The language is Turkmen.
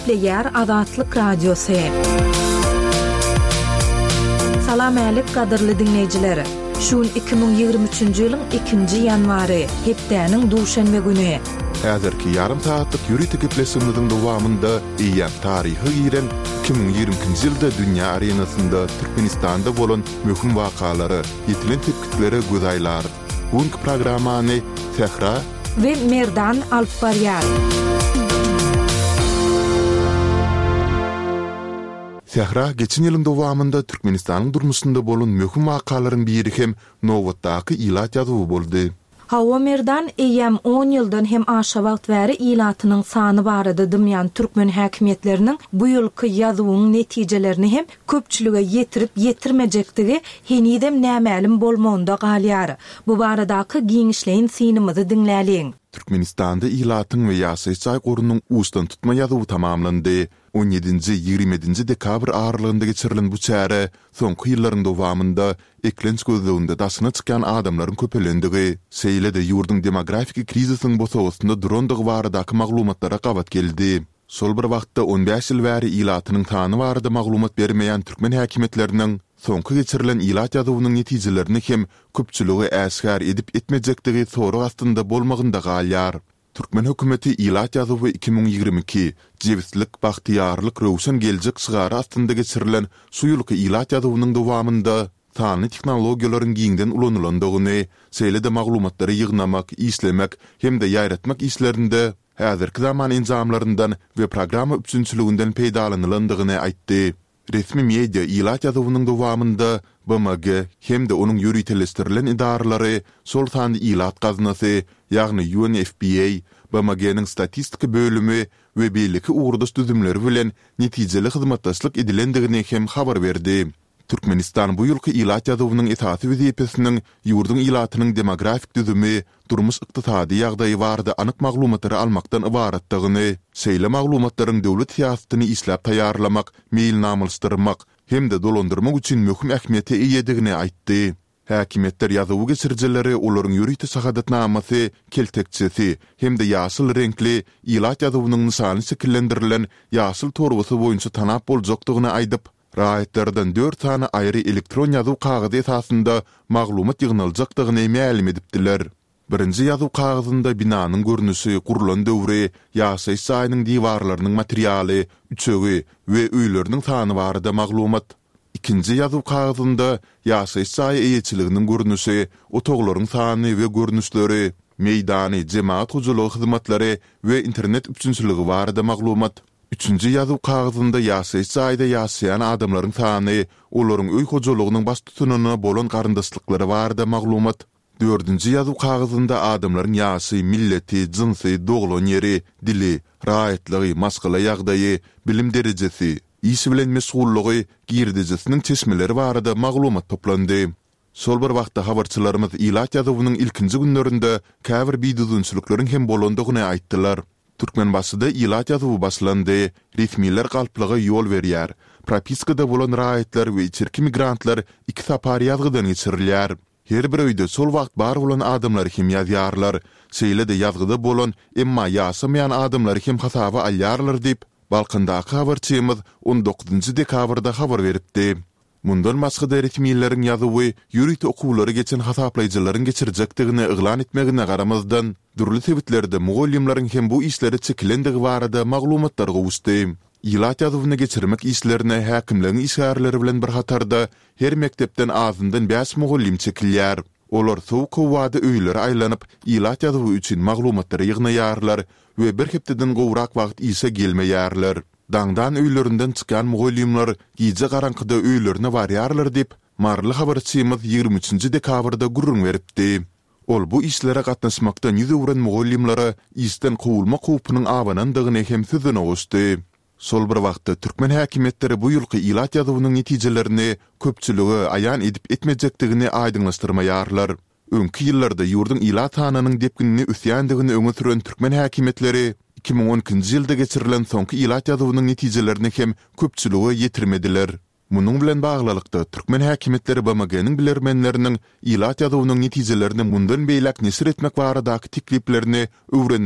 Gepleyer Azatlyk Radiosu. Salam alik kadırlı dinleyicileri. Şun 2023-nji ýylyň 2-nji ýanwary, hepdäniň duşanbe güni. Häzirki yarım saatlyk ýürüýti gepleşigimiziň dowamynda eýýän taryhy giren 2020-nji ýylda dünýä arenasynda Türkmenistanda bolan möhüm wakalary, ýetilen tepkileri göz aýlar. Bugünkü programmany Sehra we Merdan alyp barýar. Sehra geçen ýylyň dowamynda Türkmenistanyň durmuşynda bolan möhüm wakalaryň biri hem Nowatdaky ilat ýazywy boldy. Hawa Merdan eýem 10 ýyldan hem aşa wagt bäri ilatynyň sany barada dymyan türkmen häkimetleriniň bu ýylky ýazywyň netijelerini hem köpçülige ýetirip ýetirmejektigi henidem nämälim bolmagynda galýar. Bu baradaky giňişleýin synymyzy dinläliň. Türkmenistanda ilatyň we ýasaýçy gorunyň ustan tutma ýazywy tamamlandy. 17-20 dekabr aralygynda geçirilen bu çäre soňky ýyllaryň dowamynda eklenç gözleginde daşyna çykan adamlaryň köpelendige, seýlede ýurdun demografik krizisiniň bosagysynda durandygy baradaky maglumatlara gabat geldi. Sol bir wagtda 15 ýyl bäri ilatynyň tany barada maglumat bermeýän türkmen häkimetleriniň soňky geçirilen ilat ýazywynyň netijelerini hem köpçüligi äsgär edip etmejektigi soru astynda bolmagynda galýar. Türkmen hökümeti ilat ýazywy 2022 jewslik, bahtiýarlyk, rowşan geljek şygary astynda geçirilen şu ýylky ilat ýazywynyň dowamynda sany teknologiýalaryň giňden ulanylandygyny, seýlede maglumatlary ýygnamak, islemek hem de ýaýratmak işlerinde häzirki zaman enzamlaryndan we programma üçinçiliginden peýdalanylandygyny aýtdy. Resmi media ilat ýazywynyň dowamynda BMG hem de onuň ýürüýteleşdirilen idaralary sol sany ilat gaznasy, ýagny UNFPA, BMG-niň statistika bölümi we beýleki ugrduş düzümleri bilen netijeli hyzmatdaşlyk edilendigini hem habar berdi. Türkmenistan bu ýylky ilat ýazywynyň esasy wezipesiniň ýurdun ilatynyň demografik düzümi, durmuş ykdysady ýagdaýy barada anyk maglumatlary almakdan ibaratdygyny, şeýle maglumatlaryň döwlet siýasatyny işläp taýýarlamak, meýilnamylaşdyrmak hem de dolandyrmak üçin möhüm ähmiýete eýedigini aýtdy. Häkimetler ýazywy geçirjileri olaryň ýürüýti sahadatnamasy, keltekçesi hem de ýaşyl renkli ilat ýazywynyň nyşany şekillendirilen ýaşyl torbasy boýunça tanap boljakdygyny aýdyp, raýatlardan 4 tane aýry elektron ýazyw kagady esasynda maglumat ýygnaljakdygyny ma'lum edipdiler. Birinji ýazyw kagazynda binanyň görnüşi, gurulan döwri, ýaşaýyş saýynyň diwarlarynyň materialy, üçegi we öýleriniň sany barada maglumat. İkinji ýazyw kagazynda ýaşaýyş saýy eýetçiliginiň görnüşi, otoglaryň sany we görnüşleri, meýdany, jemaat hujuluk hyzmatlary we internet üçinçiligi barada maglumat. Üçüncü ýazyw kagazynda ýaşaýyş saýda ýaşaýan adamlaryň sany, olaryň öý hojulugynyň baş tutunyna bolan garyndaşlyklary barada maglumat. Dördüncü ýazyw kagazynda adamlaryň ýaşy, milleti, jinsy, doglan ýeri, dili, raýatlygy, maskala ýagdaýy, bilim derejesi, iş bilen mesullygy, girdijesiniň çeşmeleri barada maglumat toplandy. Sol bir wagtda habarçylarymyz ilat ýazywynyň ilkinji günlerinde käbir biýdüzünçülikleriň hem bolandygyny aýtdylar. Türkmen başyda ilat ýazywy başlandy, resmiler galplygy ýol berýär. Propiskada bolan raýatlar we içerki migrantlar iki sapar ýazgydan geçirilýär. Her bir öýde sol wagt bar bolan adamlar hem ýazýarlar, şeýle-de ýazgyda bolan emma ýaşamaýan adamlar hem hasaba alýarlar diýip Balkandaky habarçymyz 19 dekabrda habar beripdi. Mundan başga resmiýetlerin ýazywy ýürüýti okuwlary geçen hasaplaýjylaryň geçirjekdigini eglan etmegine garamazdan durly sebetlerde mugallimlaryň hem bu işleri çekilendigi barada maglumatlar gowuşdy. Ilat ýazywyny geçirmek işlerine häkimleriň işgärleri bilen bir hatarda her mektepden azyndan 5 mugallim çekilýär. Olar sowuk wada öýlere aýlanyp ilat ýazywy üçin maglumatlary ýygnaýarlar we bir hepdeden gowrak wagt işe gelmeýärler. Dangdan öýlerinden çykan mugallimler gije garankyda öýlerine barýarlar diýip marly habarçymyz 23 dekabrda gurrun beripdi. Ol bu işlere gatnaşmakdan ýüze uran mugallimlere işden gowulma howpunyň abanandygyny hem sözüne goşdy. Sol bir wagtda türkmen häkimetleri bu ýylky ilat ýazywynyň netijelerini köpçüligi aýan edip etmejekdigini aýdynlaşdyrmaýarlar. Öňki ýyllarda ýurdun ilat hanynyň depkinini üsýändigini öňe süren türkmen häkimetleri 2012-nji ýylda geçirilen soňky ilat ýazywynyň netijelerini hem köpçüligi ýetirmediler. Munyň bilen baglylykda türkmen häkimetleri BMG-niň bilermenleriniň ilat ýazywynyň netijelerini mundan beýlek nesir etmek baradaky tekliplerini öwrenmek